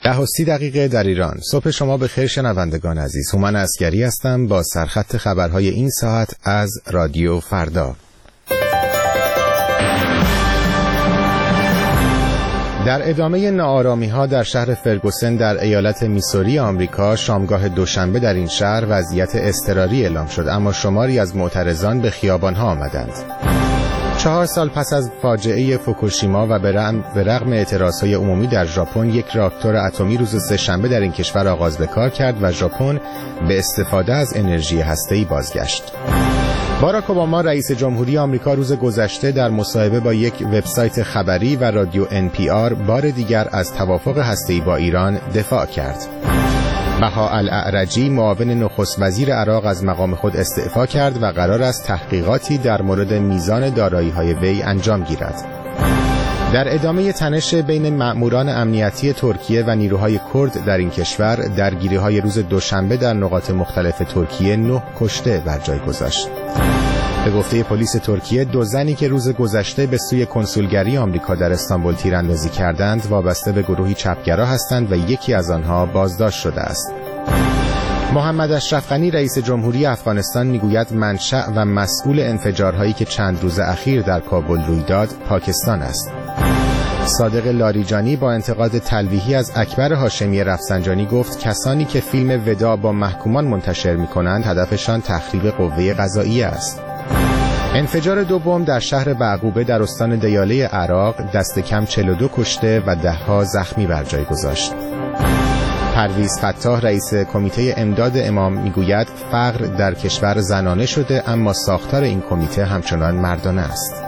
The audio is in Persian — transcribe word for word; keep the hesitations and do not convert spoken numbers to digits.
ده و سی دقیقه در ایران. صبح شما به خیر شنوندگان عزیز. هومن عسگری هستم با سرخط خبرهای این ساعت از رادیو فردا. در ادامه ناآرامی‌ها در شهر فرگوسن در ایالت میسوری آمریکا، شامگاه دوشنبه در این شهر وضعیت اضطراری اعلام شد، اما شماری از معترضان به خیابان‌ها آمدند. چهار سال پس از فاجعه فوکوشیما و به رغم اعتراضهای عمومی در ژاپن، یک راکتور اتمی روز سه‌شنبه در این کشور آغاز به کار کرد و ژاپن به استفاده از انرژی هسته‌ای بازگشت. باراک اوباما رئیس جمهوری آمریکا روز گذشته در مصاحبه با یک وبسایت خبری و رادیو ان پی آر بار دیگر از توافق هسته‌ای با ایران دفاع کرد. بها الاعرجی معاون نخست وزیر عراق از مقام خود استعفا کرد و قرار است تحقیقاتی در مورد میزان دارایی‌های وی انجام گیرد. در ادامه تنش بین مأموران امنیتی ترکیه و نیروهای کرد در این کشور، درگیری‌های روز دوشنبه در نقاط مختلف ترکیه نه کشته بر جای گذاشت. به گفته پلیس ترکیه، دو زنی که روز گذشته به سوی کنسولگری آمریکا در استانبول تیراندازی کردند وابسته به گروهی چپگرا هستند و یکی از آنها بازداشت شده است. محمد اشرف غنی رئیس جمهوری افغانستان میگوید منشأ و مسئول انفجارهایی که چند روز اخیر در کابل روی داد پاکستان است. صادق لاریجانی با انتقاد تلویحی از اکبر هاشمی رفسنجانی گفت کسانی که فیلم وداع با محکومان منتشر می‌کنند هدفشان تخریب قوه قضاییه است. انفجار دو بمب در شهر بعقوبه در استان دیاله عراق دست کم چهل و دو کشته و ده‌ها زخمی بر جای گذاشت. پرویز فتاح رئیس کمیته امداد امام میگوید فقر در کشور زنانه شده، اما ساختار این کمیته همچنان مردانه است.